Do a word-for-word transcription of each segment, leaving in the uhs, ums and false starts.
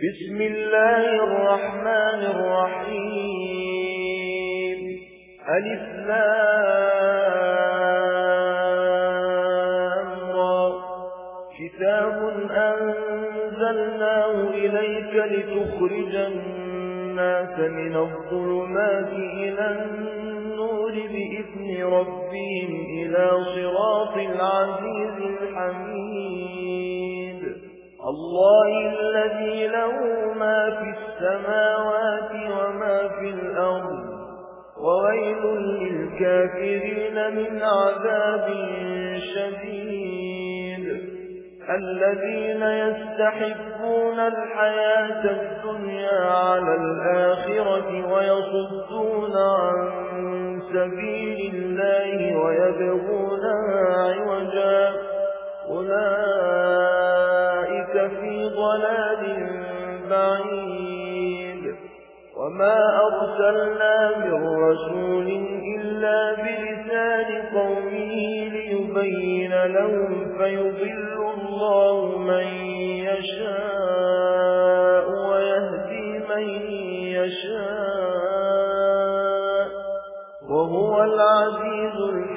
بسم الله الرحمن الرحيم ألف لام را كتاب أنزلناه إليك لتخرج الناس من الظلمات إلى النور بإذن ربهم إلى صراط العزيز الحميد الله الذي له ما في السماوات وما في الأرض وويل للكافرين من عذاب شديد الذين يستحبون الحياة الدنيا على الآخرة ويصدون عن سبيل الله ويبغونها عوجا أولئك في ضلال بعيد وما أرسلنا من رسول إلا بلسان قومه ليبين لهم فيضل الله من يشاء ويهدي من يشاء وهو العزيز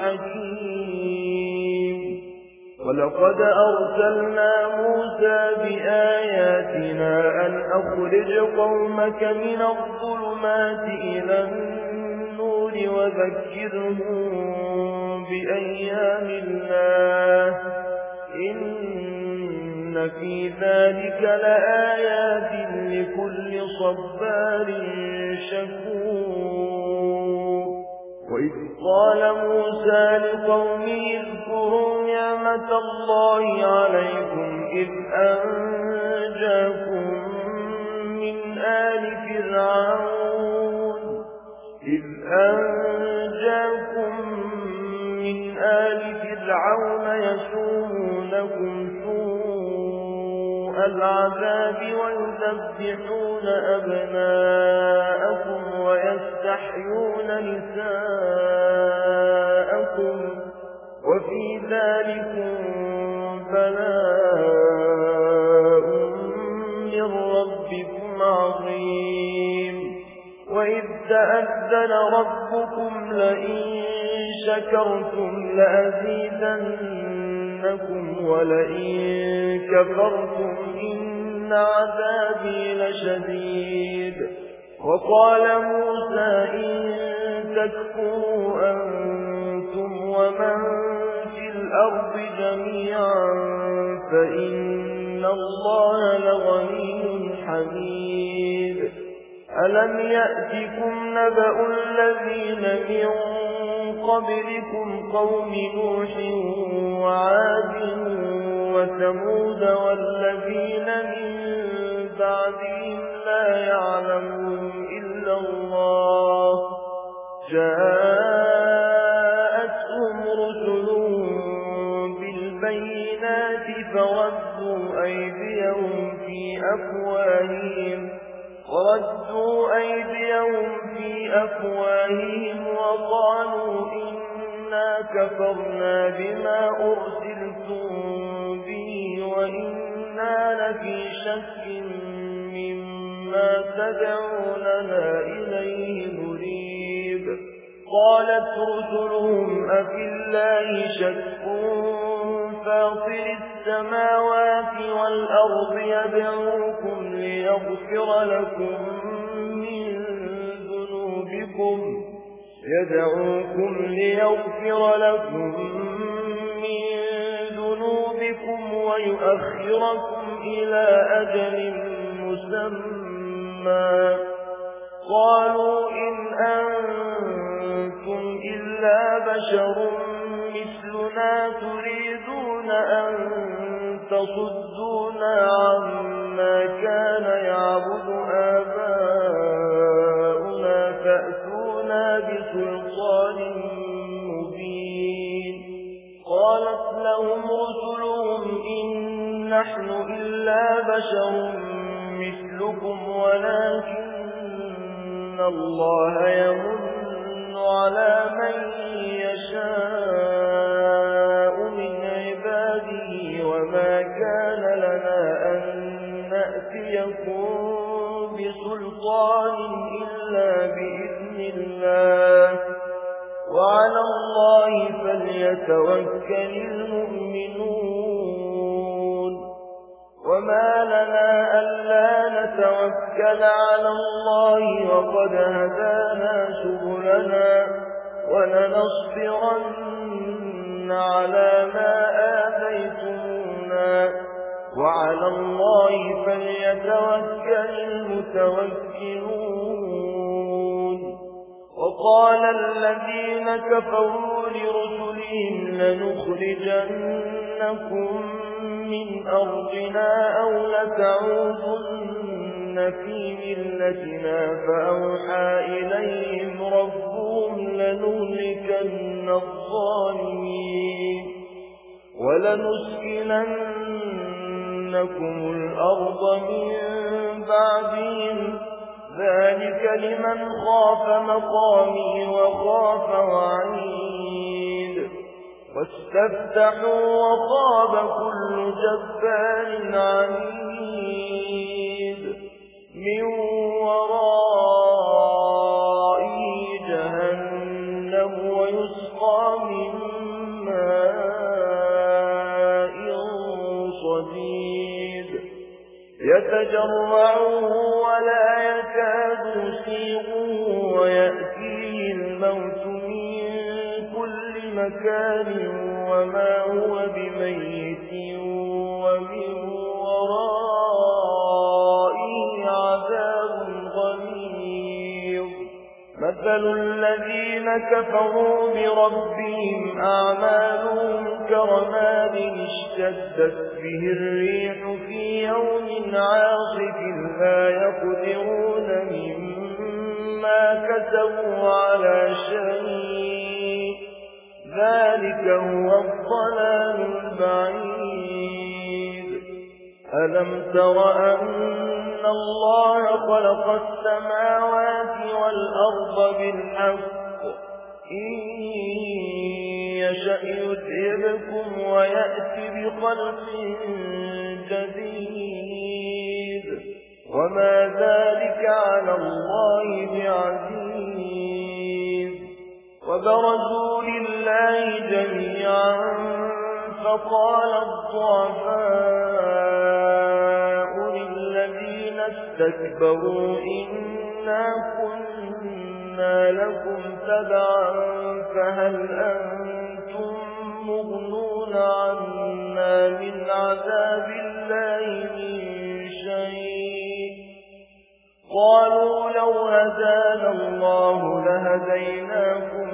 الحكيم ولقد أرسلنا موسى بآياتنا أن أخرج قومك من الظلمات إلى النور وذكرهم بأيام الله إن في ذلك لآيات لكل صبار شكور وإذ قال موسى لقومه اذكروا نعمة الله عليكم إذ أنجاكم من آل فرعون إذ أنجاكم من آل فرعون يسومونكم سوء العذاب ويذبحون أبناءكم ويستحيون نساءكم وفي ذلك بلاء من ربكم عظيم وإذ تأذن ربكم لئن شكرتم لأزيدنكم ولئن كفرتم إن عذابي لشديد وقال موسى إن تكفروا أنتم ومن في الأرض جميعا فإن الله لغني حميد ألم يأتكم نبأ الذين من قبلكم قوم نوح وعاد وثمود والذين من بعدهم لا يعلمون إلا الله جاءتهم رسلهم بالبينات فردوا أيديهم في أفواههم وردوا أيديهم في أفواههم وقالوا إنا كفرنا بما أرسلتم به وإنا لفي شك مما تدعوننا إليه مريب قالت رسلهم أفي الله شك فاطر السماوات والأرض يدعوكم ليغفر لكم من ذنوبكم يدعوكم ليغفر لكم من ذنوبكم ويؤخركم إلى أجل مسمى قالوا إن أنتم إلا بشر مثلنا تريدون أن تصدونا عما كان يعبد آباؤنا فأتونا بسلطان مبين قالت لهم رسلهم إن نحن إلا بشر مثلكم ولكن الله يمن على من يشاء من عباده وما كان لنا أن نأتيكم بسلطان إلا بإذن الله وعلى الله فليتوكل المؤمنون وما لنا ألا نتوكل على الله وقد هدانا سبلنا ولنصبرن على ما آذيتمونا وعلى الله فليتوكل المتوكلون وقال الذين كفروا لرسلهم لنخرجنكم من أرضنا أو لتعودن في ملتنا فأوحى إليهم ربهم لنهلكن الظالمين ولنسكننكم الأرض من بعدهم ذلك لمن خاف مقامي وخاف وعيد واستفتحوا وخاب كل جبار عنيد من ورائه جهنم ويسقى من ماء صديد يتجرعه ولا يكاد يسيغه ويأتيه الموت من كل مكان وما هو بميت ومن ورائه عذاب غليظ مثل الذين كفروا بربهم أعمالهم كرماد اشتدت به الريح في يوم عاصف لا يقدرون مما كسبوا على شيء ذلك هو الضلال البعيد ألم تر أن الله خلق السماوات والأرض بالحق إن يشأ يذهبكم ويأتي بخلق جديد وما ذلك على الله بعزيز وبرزوا لله جميعا فقال الضعفاء للذين استكبروا إنا كنا لكم تبعا فهل أنتم مغنون عنا من عذاب الله من شيء قالوا لو هدانا الله لهديناكم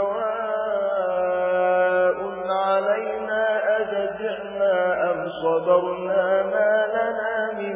سواء علينا أجزعنا أم صبرنا ما لنا من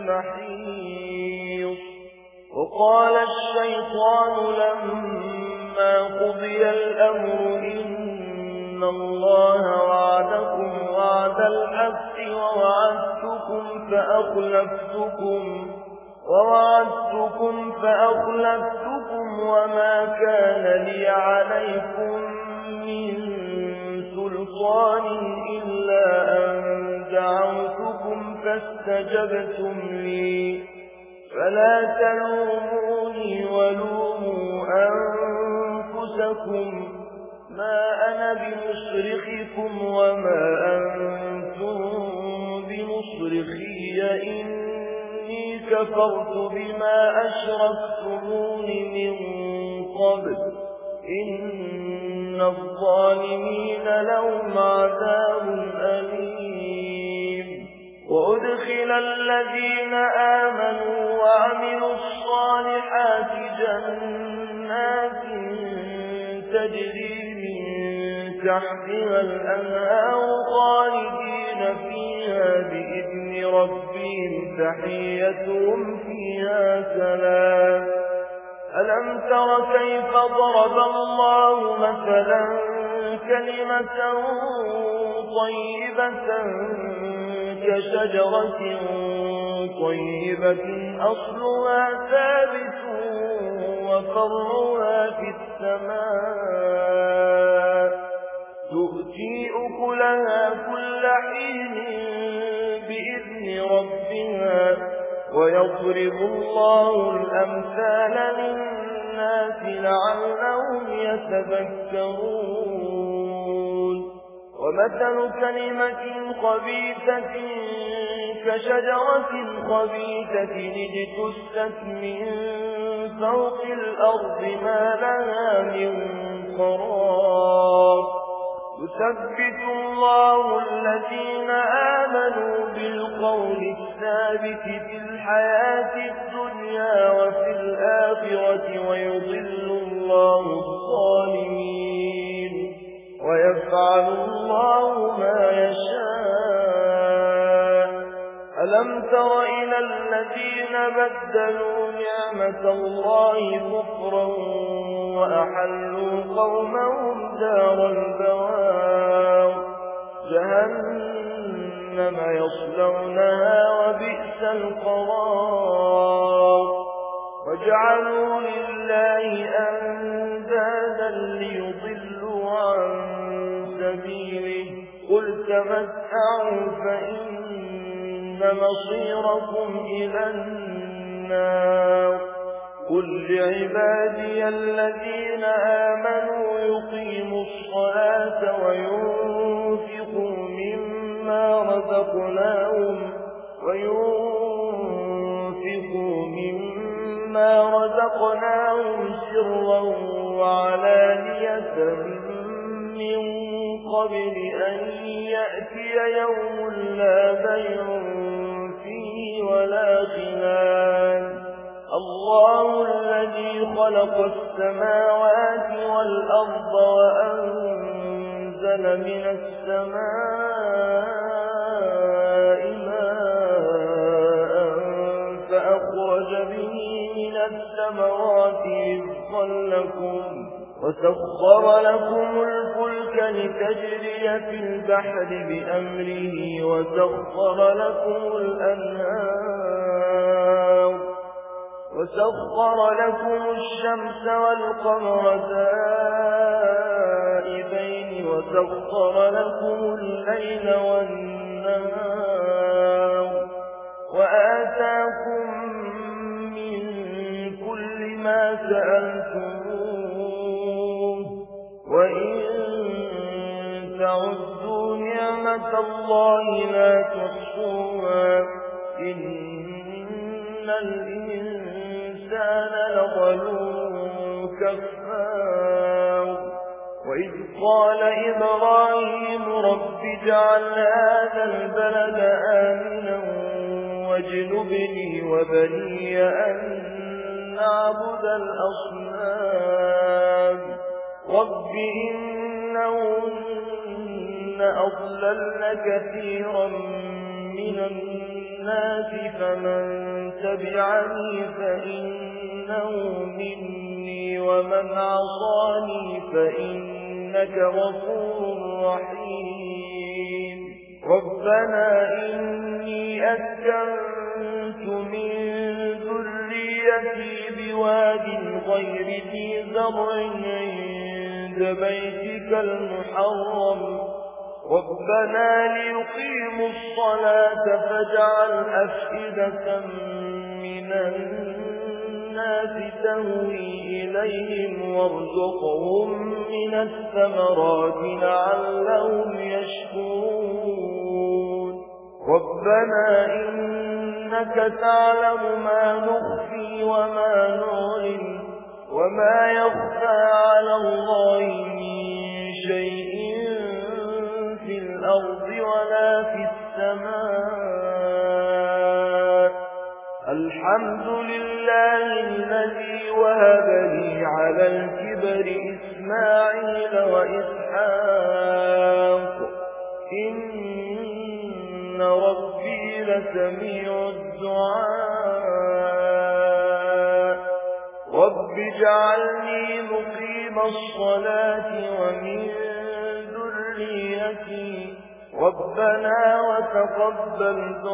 محيص وقال الشيطان لما قضي الأمر إن الله وعدكم وعد الحق ووعدتكم فأخلفتكم ووعدتكم فأخلفتكم وما كان لي عليكم من سلطان إلا أن دعوتكم فاستجبتم لي فلا تلوموني ولوموا أنفسكم ما أنا بمصرخكم وما أنتم بمصرخي إني كفرت بما أشركتمون من قبل إن الظالمين لهم عذاب أليم وأدخل الذين آمنوا وعملوا الصالحات جنات تجري من تحتها الأنهار خالدين فيها بإذن ربهم تحيتهم فيها سلام ألم تر كيف ضرب الله مثلا كلمة طيبة كشجرة طيبة أصلها ثابت وفرعها في السماء تؤتي أكلها كل حين بإذن ربها ويضرب الله الأمثال للناس لعلهم يتذكرون ومثل كلمة خبيثة كشجرة خبيثة اجتثت من فوق الأرض ما لها من قرار يثبت الله الذين آمنوا بالقول الثابت في الحياة الدنيا وفي الآخرة ويضل الله الظالمين ويفعل الله ما يشاء ألم تر إلى الذين بدلوا نعمة الله كفرا وأحلوا قومهم دار البوار جهنم يصلونها وبئس القرار وجعلوا لله أندادا ليضلوا عن سبيله قل تمتعوا فإن مصيركم إلى النار قل لعبادي الذين آمنوا يقيموا الصلاة وينفقوا مما رزقناهم وينفقوا مما رزقناهم سرا وعلانية من قبل أن يأتي يوم لا بيع فيه ولا خلال الله الذي خلق السماوات والأرض وأنزل من السماء ماء فأخرج به من الثمرات رزقا لكم وسخر لكم الفلك لتجري في البحر بأمره وسخر لكم الأنهار وسخر لكم الشمس والقمر دائبين وسخر لكم الليل والنهار وآتاكم من كل ما سألتموه وإن تعدوا نعمة الله لا تحصوها إن الإنسان لظلوم كفار وإذ قال إبراهيم رب اجعل هذا البلد آمنا واجنبني وبني أن نعبد الأصنام رب إنهن أضللن كثيرا من الناس فمن تبعني فإنه مني ومن عصاني فإنك غفور رحيم ربنا إني أسكنت من ذريتي بواد غير ذي زرع عند بيتك المحرم ربنا ليقيموا الصلاة فاجعل أفئدة من الناس تهوي إليهم وارزقهم من الثمرات لعلهم يشكرون ربنا إنك تعلم ما نخفي وما نعلن وما يخفى على الله من شيء في الأرض ولا في السماء الحمد لله الذي وهب لي على الكبر إسماعيل وإسحاق إن ربي لسميع الدعاء رب اجعلني مقيم الصلاة ومن ذريتي ربنا وتقبل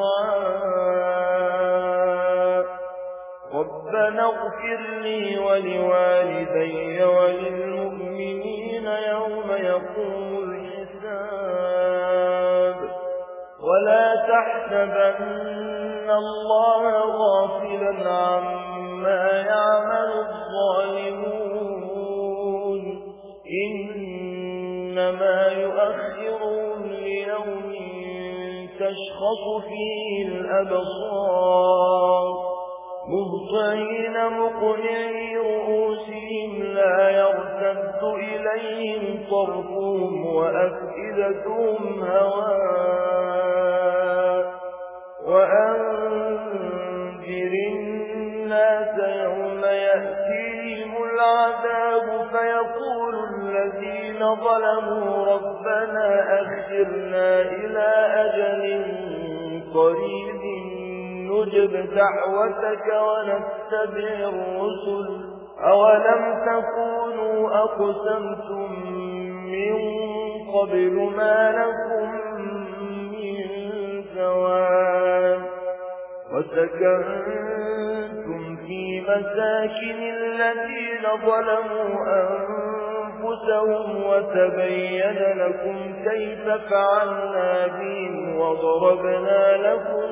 دعاء ربنا اغفر لي ولوالدي وللمؤمنين يوم يقوم الحساب. الحساب. ولا تحسبن الذين قتلوا في سبيل الله أمواتا بل أحياء عند ربهم يرزقون ربنا إنك تعلم ما نخفي وما نعلن وما يخفى على الله من شيء في الأرض ولا في السماء الحمد لله الذي وهب لي على الكبر إسماعيل وإسحاق إن ربي لسميع الدعاء رب اجعلني مقيم الصلاة ومن ذريتي ربنا وتقبل دعاء ربنا اغفر لي ولوالدي وللمؤمنين يوم يقوم الحساب ولا تحسبن الله غافلا عما يعمل الظالمون إنما يؤخرهم ليوم تشخص فيه الأبصار مهطعين مقنعي رؤوسهم لا يرتد إليهم طرفهم وأفئدتهم هواء وأنذر الناس يوم يأتيهم العذاب فيقول الذين ظلموا ربنا أخرنا إلى أجل قريب نجب دعوتك ونتبع الرسل أولم تكونوا أقسمتم من قبل ما لكم من زوال وسكنتم في مساكن الذين ظلموا أنفسهم وتبين لكم كيف فعلنا بهم وضربنا لكم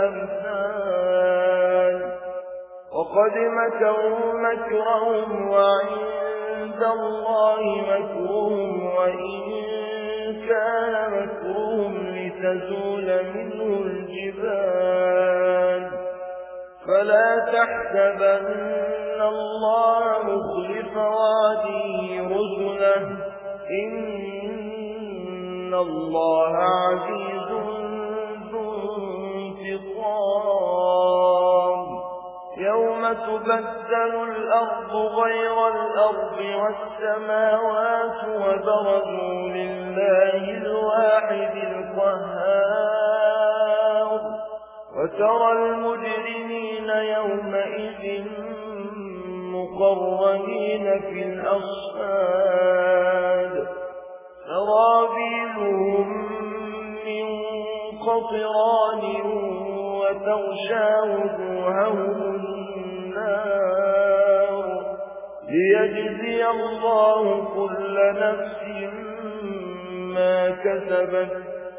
الأمثال وقد مكروا مكرهم وعند الله مكرهم وإن كان مكرهم لتزول منه الجبال فلا تحسبن الله مخلف وعده رسله إن الله عزيز ذو انتقام يوم تبدل الأرض غير الأرض والسماوات وبرزوا لله الواحد القهار وترى المجرمين يومئذ مقرنين في الأصفاد سرابيلهم من قطران وتغشى وجوههم النار ليجزي الله كل نفس ما كسبت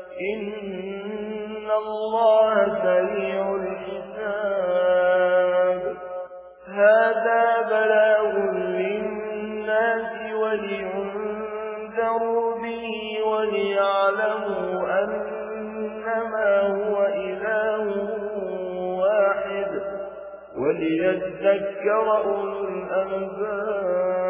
إن الله سريع الحساب هذا بلاغ للناس ولينذروا به وليعلموا أنما هو إله واحد وليذكر أولو الألباب